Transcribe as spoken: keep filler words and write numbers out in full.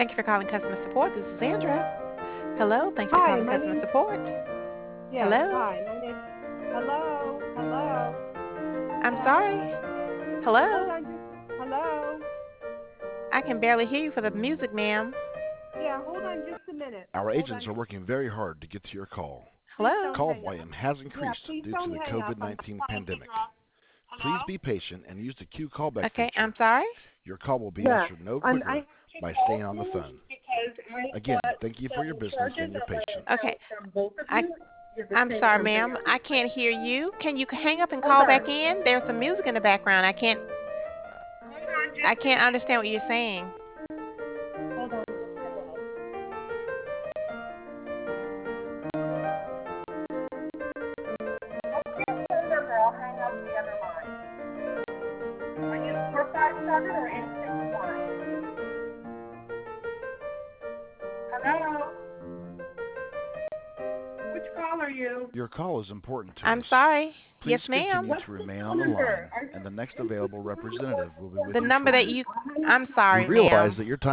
Thank you for calling customer support. This is Sandra. Hello. Thanks for Hi, calling my customer name. support. Yes, Hello. hi, my name. Hello, hello. I'm Hello. sorry. Hold Hello. on, just hello. I can barely hear you for the music, ma'am. Yeah, hold on just a minute. Our Hold agents on. are working very hard to get to your call. Please Hello. don't Call hang up. volume has Yeah, increased please due to don't the hang up. COVID I'm nineteen trying to pandemic. figure out. Please Hello. be patient and use the Q callback Okay, feature. I'm sorry. Your call will be Yeah, answered no and I quicker have two by call staying on the throughs phone. because I've Again, got thank you for your several business charges and your on my patience. Okay. account from both of I you. You're the I'm same sorry, company. ma'am. I can't hear you. Can you hang up and Hold call on. back in? There's some music in the background. I can't Hold on I just a can't minute. understand what you're saying. Hold on just a minute. What's your phone number? I'll hang up the other line. Are you four five seven or eight six one? Hello? Which call are you? Your call is important to I'm us. sorry. Please Yes, ma'am. continue What's to the remain phone on the number? line, Are you and the next six six available one or representative will be with The you number that shortly. you I'm We sorry, realize ma'am. that your time